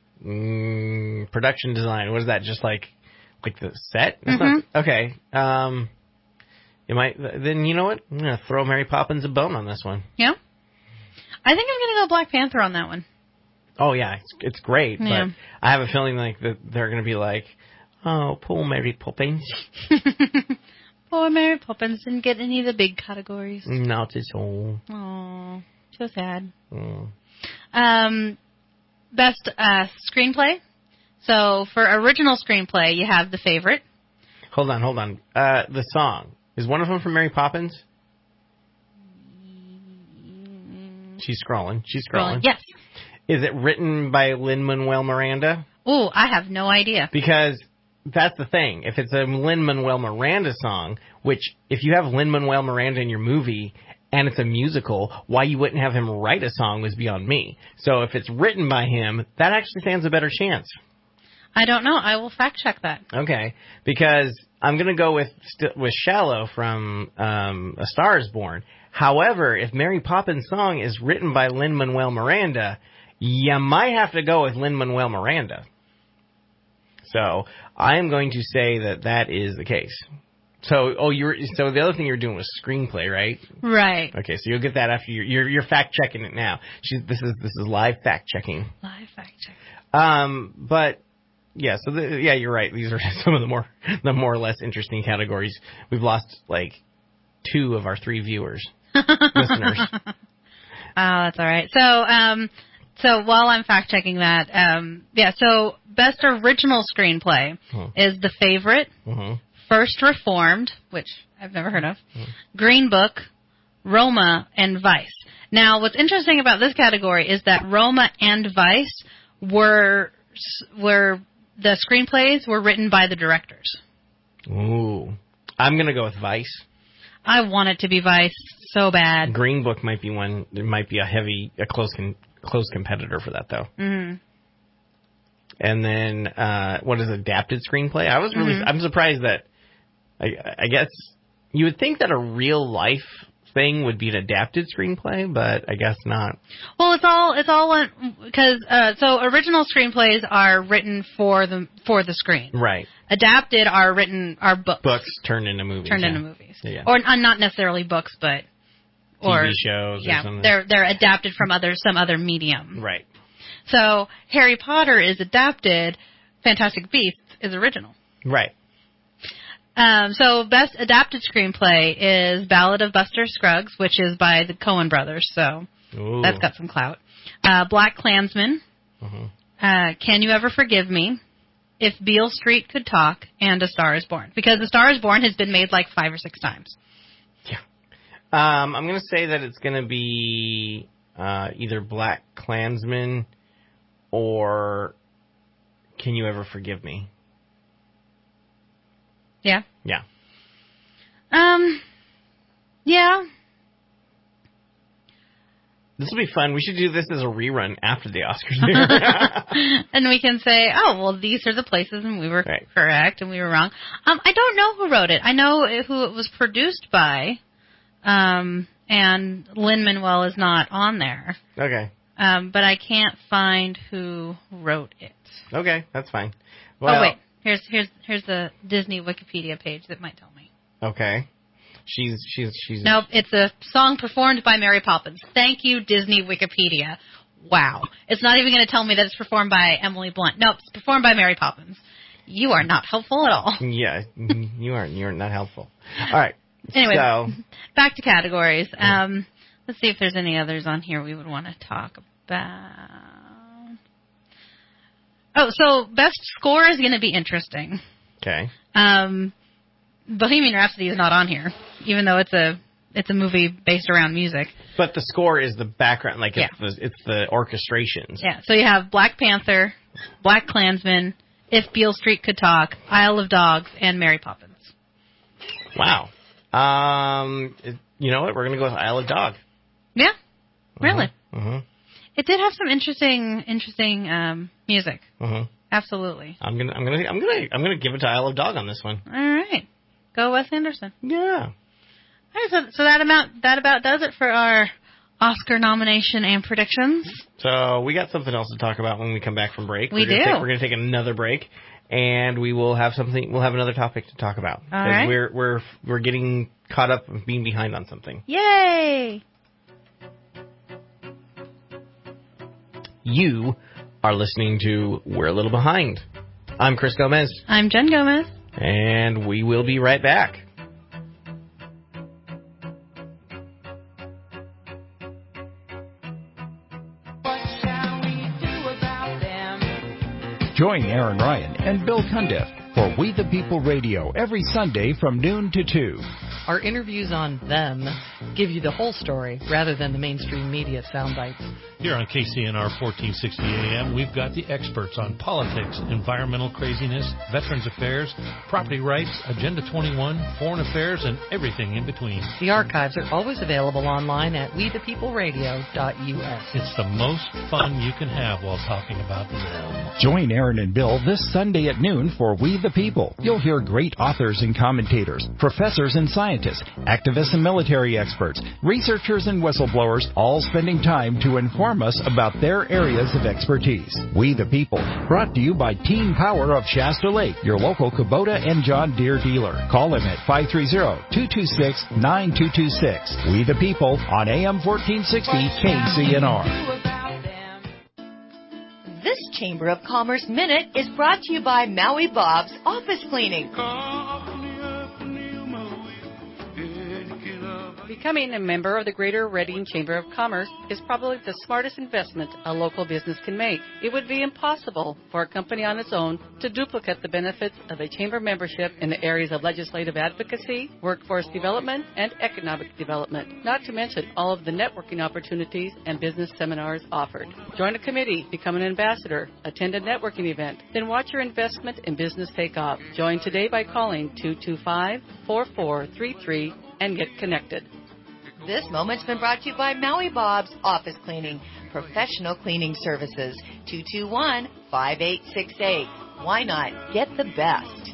Mm, production design. What is that? Just like like the set? That's mm-hmm. not, okay. Um, you might. Then you know what? I'm gonna throw Mary Poppins a bone on this one. Yeah. I think I'm gonna go Black Panther on that one. Oh, yeah, it's, it's great, yeah. but I have a feeling like that they're going to be like, oh, poor Mary Poppins. Poor Mary Poppins didn't get any of the big categories. Not at all. Oh, so sad. Mm. Um, best uh, screenplay. So for original screenplay, you have The Favorite. Hold on, hold on. Uh, the song. Is one of them from Mary Poppins? She's scrolling. She's scrolling. scrolling. Yes. Is it written by Lin-Manuel Miranda? Ooh, I have no idea. Because that's the thing. If it's a Lin-Manuel Miranda song, which if you have Lin-Manuel Miranda in your movie and it's a musical, why you wouldn't have him write a song was beyond me. So if it's written by him, that actually stands a better chance. I don't know. I will fact check that. Okay. Because I'm going to go with with Shallow from um, A Star is Born. However, if Mary Poppins' song is written by Lin-Manuel Miranda, you might have to go with Lin-Manuel Miranda. So I am going to say that that is the case. So, oh, you're so the other thing you're doing was screenplay, right? Right. Okay, so you'll get that after you're you're, you're fact checking it now. She's this is this is live fact checking. Live fact checking. Um, but yeah, so the, yeah, you're right. These are some of the more the more or less interesting categories. We've lost like two of our three viewers, listeners. Oh, that's all right. So, um, so while I'm fact checking that, um, yeah, so best original screenplay Hmm. is The Favorite, Mm-hmm. First Reformed, which I've never heard of, Green Book, Roma, and Vice. Now, what's interesting about this category is that Roma and Vice were were the screenplays were written by the directors. Ooh, I'm gonna go with Vice. I want it to be Vice so bad. Green Book might be one. It might be a heavy, a close, con, close competitor for that, though. Mm-hmm. And then, uh, what is adapted screenplay? I was really, Mhm. I'm surprised that. I, I guess you would think that a real life thing would be an adapted screenplay, but I guess not. Well, it's all it's all because uh, so original screenplays are written for the for the screen. Right. Adapted are written are books. Books turned into movies. Turned yeah. into movies. Yeah. Or uh, not necessarily books, but or T V shows. yeah, or something. they're they're adapted from other some other medium. Right. So Harry Potter is adapted. Fantastic Beasts is original. Right. Um, so best adapted screenplay is Ballad of Buster Scruggs, which is by the Coen brothers. So Ooh. that's got some clout. Uh, Black Klansman. Mm-hmm. Uh, Can You Ever Forgive Me? If Beale Street Could Talk, and A Star Is Born. Because A Star Is Born has been made like five or six times. Yeah. Um, I'm going to say that it's going to be uh, either Black Klansman or Can You Ever Forgive Me? Yeah? Yeah. Um, yeah. This will be fun. We should do this as a rerun after the Oscars. And we can say, oh, well, these are the places, and we were right. correct, and we were wrong. Um, I don't know who wrote it. I know who it was produced by, um, and Lin-Manuel is not on there. Okay. Um, but I can't find who wrote it. Okay, that's fine. Well, oh, wait. Here's here's here's the Disney Wikipedia page that might tell me. Okay. She's she's she's Nope, it's a song performed by Mary Poppins. Thank you, Disney Wikipedia. Wow. It's not even going to tell me that it's performed by Emily Blunt. Nope, it's performed by Mary Poppins. You are not helpful at all. Yeah, you aren't. You're not helpful. All right. Anyway, so, back to categories. Um, let's see if there's any others on here we would want to talk about. Oh, so best score is going to be interesting. Okay. Um, Bohemian Rhapsody is not on here, even though it's a it's a movie based around music. But the score is the background, like it's, Yeah. the, it's the orchestrations. Yeah, so you have Black Panther, Black Klansman, If Beale Street Could Talk, Isle of Dogs, and Mary Poppins. Wow. Um, it, you know what? We're gonna go with Isle of Dog. Yeah, really. Mm-hmm. It did have some interesting, interesting um, music. Mm-hmm. Absolutely. I'm gonna, I'm gonna, I'm gonna, I'm gonna give it to Isle of Dog on this one. All right, go Wes Anderson. Yeah. All right, so, so that amount, that about does it for our Oscar nomination and predictions. So we got something else to talk about when we come back from break. We we're gonna do. Take, we're gonna take another break, and we will have something. We'll have another topic to talk about. All right. We're we're we're getting caught up and being behind on something. Yay! You are listening to We're a Little Behind. I'm Chris Gomez. I'm Jen Gomez. And we will be right back. Join Aaron Ryan and Bill Cundiff for We the People Radio every Sunday from noon to two. Our interviews on them give you the whole story rather than the mainstream media sound bites. Here on K C N R fourteen sixty A M, we've got the experts on politics, environmental craziness, veterans affairs, property rights, Agenda twenty-one, foreign affairs, and everything in between. The archives are always available online at we the people radio dot U S. It's the most fun you can have while talking about them. Join Aaron and Bill this Sunday at noon for We the People. You'll hear great authors and commentators, professors and scientists, activists and military experts, experts, researchers and whistleblowers, all spending time to inform us about their areas of expertise. We the People, brought to you by Team Power of Shasta Lake, your local Kubota and John Deere dealer. Call them at five three zero, two two six, nine two two six. We the People on A M fourteen sixty K C N R. This Chamber of Commerce Minute is brought to you by Maui Bob's Office Cleaning. Becoming a member of the Greater Reading Chamber of Commerce is probably the smartest investment a local business can make. It would be impossible for a company on its own to duplicate the benefits of a chamber membership in the areas of legislative advocacy, workforce development, and economic development, not to mention all of the networking opportunities and business seminars offered. Join a committee, become an ambassador, attend a networking event, then watch your investment in business take off. Join today by calling two two five, four four three three and get connected. This moment's been brought to you by Maui Bob's Office Cleaning, professional cleaning services. two two one, five eight six eight. Why not get the best?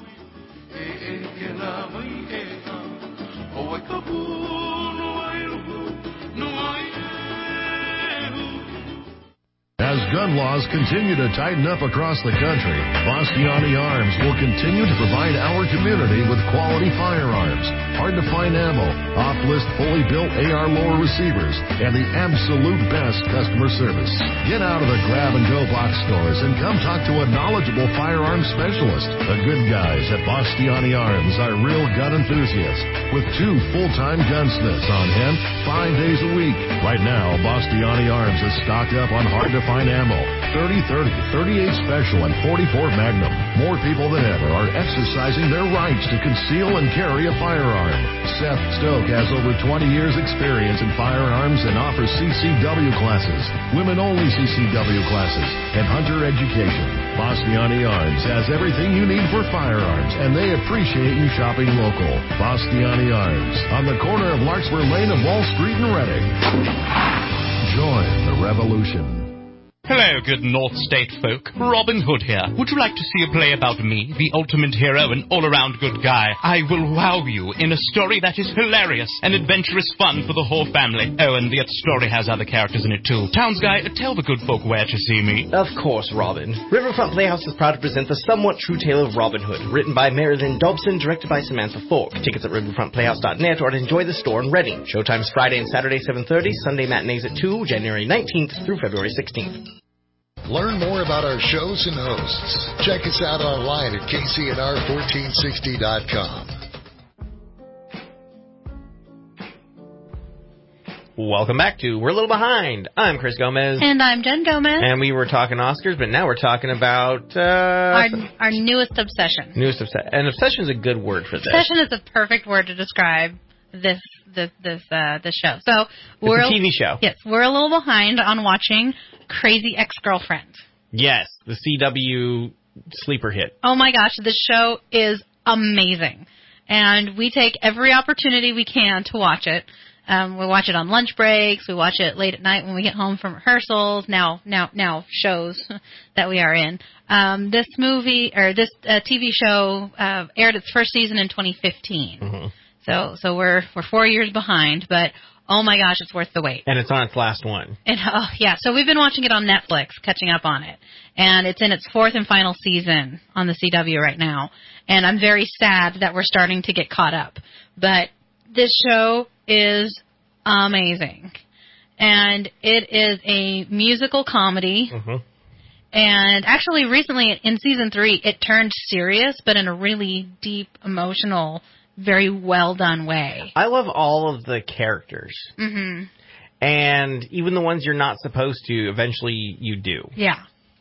As gun laws continue to tighten up across the country, Bastiani Arms will continue to provide our community with quality firearms, hard-to-find ammo, off-list fully built A R lower receivers, and the absolute best customer service. Get out of the grab-and-go box stores and come talk to a knowledgeable firearms specialist. The good guys at Bastiani Arms are real gun enthusiasts with two full-time gunsmiths on hand five days a week. Right now, Bastiani Arms is stocked up on hard-to-find ammo, thirty thirty, thirty-eight Special, and forty-four Magnum. More people than ever are exercising their rights to conceal and carry a firearm. Seth Stoke has over twenty years experience in firearms and offers C C W classes, women-only C C W classes, and hunter education. Bastiani Arms has everything you need for firearms, and they appreciate you shopping local. Bastiani Arms, on the corner of Larkspur Lane and Wall Street in Reading. Join the revolution. Hello, good North State folk. Robin Hood here. Would you like to see a play about me, the ultimate hero and all-around good guy? I will wow you in a story that is hilarious and adventurous fun for the whole family. Oh, and the story has other characters in it too. Towns guy, tell the good folk where to see me. Of course, Robin. Riverfront Playhouse is proud to present the somewhat true tale of Robin Hood, written by Marilyn Dobson, directed by Samantha Falk. Tickets at riverfront playhouse dot net or at Enjoy the Store in Reading. Showtimes Friday and Saturday seven thirty, Sunday matinees at two, January nineteenth through February sixteenth. Learn more about our shows and hosts. Check us out online at K C N R fourteen sixty dot com. Welcome back to We're a Little Behind. I'm Chris Gomez. And I'm Jen Gomez. And we were talking Oscars, but now we're talking about... Uh, our, our newest obsession. Newest obsession. And obsession is a good word for this. Obsession is a perfect word to describe this this this uh, this show. So it's we're a T V show. Yes, we're a little behind on watching Crazy Ex-Girlfriend. Yes, the C W sleeper hit. Oh my gosh, this show is amazing, and we take every opportunity we can to watch it. Um, we watch it on lunch breaks. We watch it late at night when we get home from rehearsals. Now, now, now shows that we are in. Um, this movie or this uh, T V show uh, aired its first season in twenty fifteen. Mm-hmm. So, so we're we're four years behind, but oh my gosh, it's worth the wait. And it's on its last one. And oh yeah, so we've been watching it on Netflix, catching up on it, and it's in its fourth and final season on the C W right now. And I'm very sad that we're starting to get caught up, but this show is amazing, and it is a musical comedy. Mm-hmm. And actually, recently in season three, it turned serious, but in a really deep, emotional, very well done way. I love all of the characters. Mm-hmm. And even the ones you're not supposed to, eventually you do. Yeah.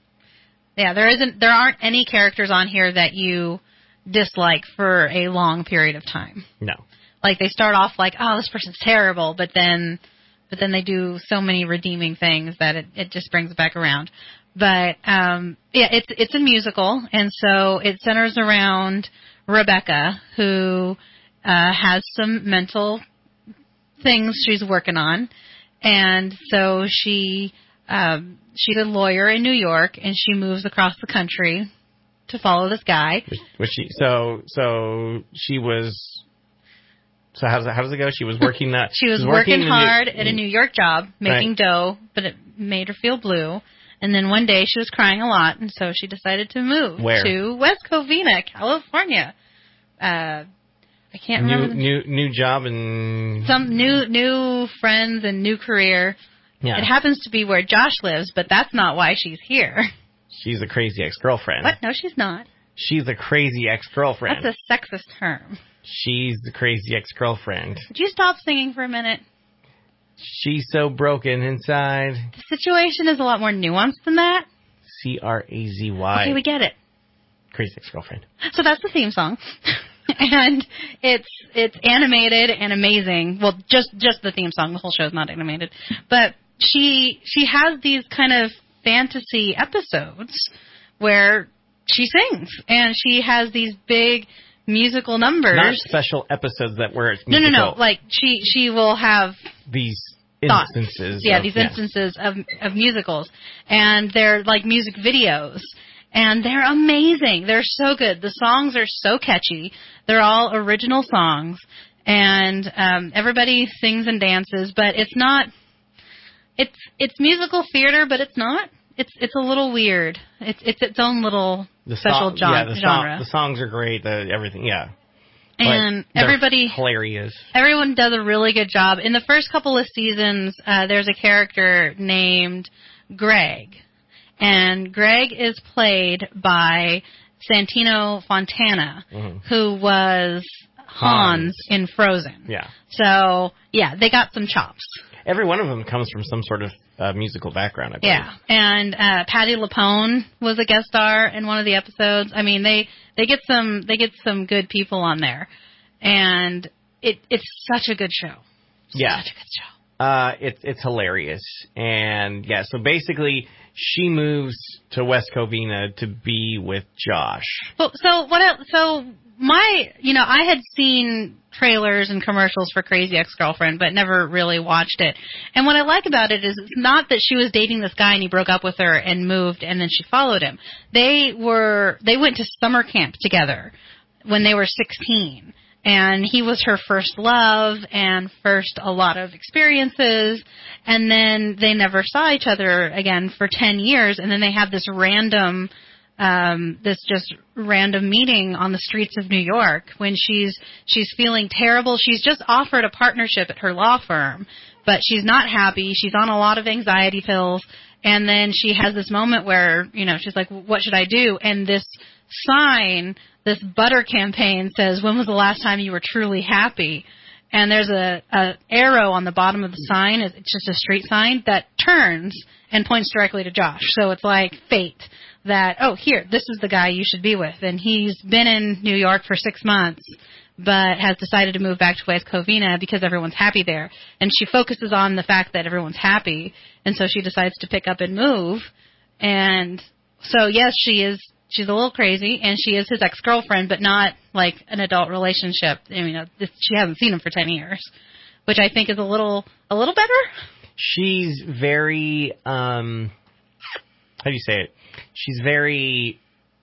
Yeah, there isn't there aren't any characters on here that you dislike for a long period of time. No. Like they start off like, oh, this person's terrible, but then but then they do so many redeeming things that it, it just brings it back around. But um yeah, it's it's a musical, and so it centers around Rebecca, who uh, has some mental things she's working on, and so she um, she's a lawyer in New York, and she moves across the country to follow this guy. Was she so? So she was So how does it, how does it go? She was working that. She was, she was working, working hard New, at a New York job, making right. dough, but it made her feel blue. And then one day she was crying a lot, and so she decided to move Where? to West Covina, California. Uh, I can't new, remember. The new new job and some new new friends and new career. Yeah. It happens to be where Josh lives, but that's not why she's here. She's a crazy ex-girlfriend. What? No, she's not. She's a crazy ex-girlfriend. That's a sexist term. She's the crazy ex-girlfriend. Would you stop singing for a minute? She's so broken inside. The situation is a lot more nuanced than that. C R A Z Y. Okay, we get it. Crazy ex-girlfriend. So that's the theme song. And it's it's animated and amazing. Well, just just the theme song. The whole show is not animated. But she she has these kind of fantasy episodes where she sings. And she has these big musical numbers. Not special episodes that where it's No, musical. no, no. Like, she, she will have these thoughts. instances. Yeah, of, these yeah. instances of, of musicals. And they're like music videos. And they're amazing. They're so good. The songs are so catchy. They're all original songs. And um, everybody sings and dances. But it's not... It's it's musical theater, but it's not. It's it's a little weird. It's it's its own little the special so- genre. Yeah, the, song, the songs are great. The everything, yeah. And like, they're everybody, hilarious. Everyone does a really good job. In the first couple of seasons, uh, there's a character named Greg, and Greg is played by Santino Fontana, mm-hmm. who was Hans, Hans in Frozen. Yeah. So yeah, they got some chops. Every one of them comes from some sort of uh, musical background, I believe. Yeah, and uh, Patti LuPone was a guest star in one of the episodes. I mean, they, they get some they get some good people on there, and it it's such a good show. Yeah, such a good show. Uh, it's it's hilarious, and yeah. So basically, she moves to West Covina to be with Josh. Well, so what? Else, so my, you know, I had seen trailers and commercials for Crazy Ex-Girlfriend, but never really watched it. And what I like about it is it's not that she was dating this guy and he broke up with her and moved and then she followed him. They were, they went to summer camp together when they were sixteen. And he was her first love and first a lot of experiences. And then they never saw each other again for ten years. And then they have this random, um, this just random meeting on the streets of New York when she's, she's feeling terrible. She's just offered a partnership at her law firm, but she's not happy. She's on a lot of anxiety pills. And then she has this moment where, you know, she's like, what should I do? And this sign, this butter campaign says, when was the last time you were truly happy? And there's a, a arrow on the bottom of the sign. It's just a street sign that turns and points directly to Josh. So it's like fate that, oh, here, this is the guy you should be with. And he's been in New York for six months, but has decided to move back to West Covina because everyone's happy there. And she focuses on the fact that everyone's happy. And so she decides to pick up and move. And so, yes, she is, she's a little crazy, and she is his ex-girlfriend, but not like an adult relationship. I mean, this, she hasn't seen him for ten years, which I think is a little, a little better. She's very, um, how do you say it? She's very,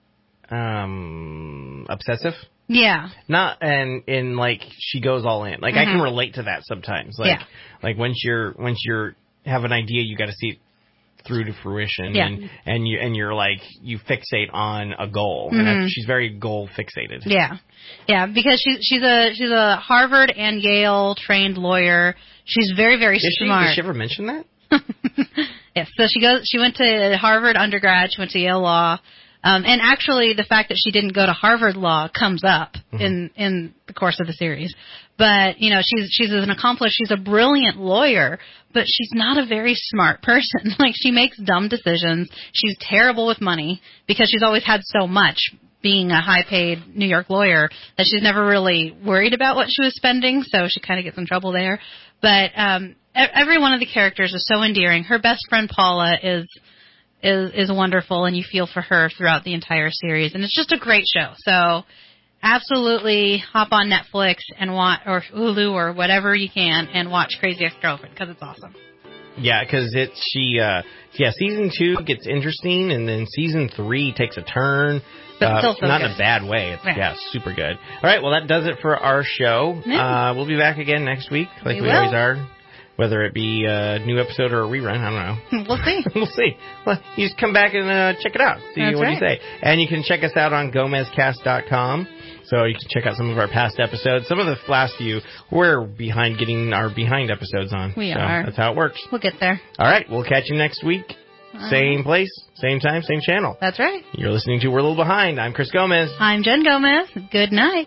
um, obsessive. Yeah. Not, and, in like, she goes all in. Like, Mm-hmm. I can relate to that sometimes. Like, yeah. like once you're, once you're, have an idea, you gotta see it through to fruition. Yeah. And, and you, and you're like, you fixate on a goal. Mm-hmm. And that's, she's very goal fixated. Yeah. Yeah, because she's, she's a, she's a Harvard and Yale trained lawyer. She's very, very Did she, smart. did she ever mention that? Yes. So she goes, she went to Harvard undergrad, she went to Yale Law. Um, and actually, the fact that she didn't go to Harvard Law comes up mm-hmm. in, in the course of the series. But, you know, she's, she's an accomplished, she's a brilliant lawyer, but she's not a very smart person. Like, she makes dumb decisions. She's terrible with money because she's always had so much being a high-paid New York lawyer that she's never really worried about what she was spending, so she kind of gets in trouble there. But um, every one of the characters is so endearing. Her best friend Paula is... is is wonderful, and you feel for her throughout the entire series. And it's just a great show. So absolutely hop on Netflix and watch, or Hulu or whatever you can, and watch Crazy Ex-Girlfriend, because it's awesome. Yeah, because it's she. Uh, yeah, season two gets interesting, and then season three takes a turn. But uh, still so not good. in a bad way. It's, Yeah. yeah, super good. All right, well, that does it for our show. Yeah. Uh, we'll be back again next week, like We we, will. always are. Whether it be a new episode or a rerun, I don't know. We'll see. we'll see. Well, you just come back and uh, check it out. See That's what right. you say. And you can check us out on Gomez Cast dot com. So you can check out some of our past episodes. Some of the last few, we're behind getting our behind episodes on. We so are. That's how it works. We'll get there. All right, we'll catch you next week. All Same right. place, same time, same channel. That's right. You're listening to We're a Little Behind. I'm Chris Gomez. I'm Jen Gomez. Good night.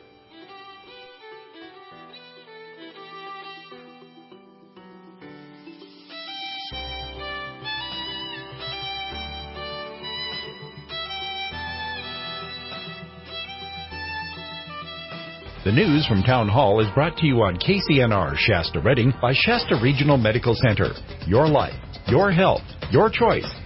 The news from Town Hall is brought to you on K C N R Shasta Redding by Shasta Regional Medical Center. Your life, your health, your choice.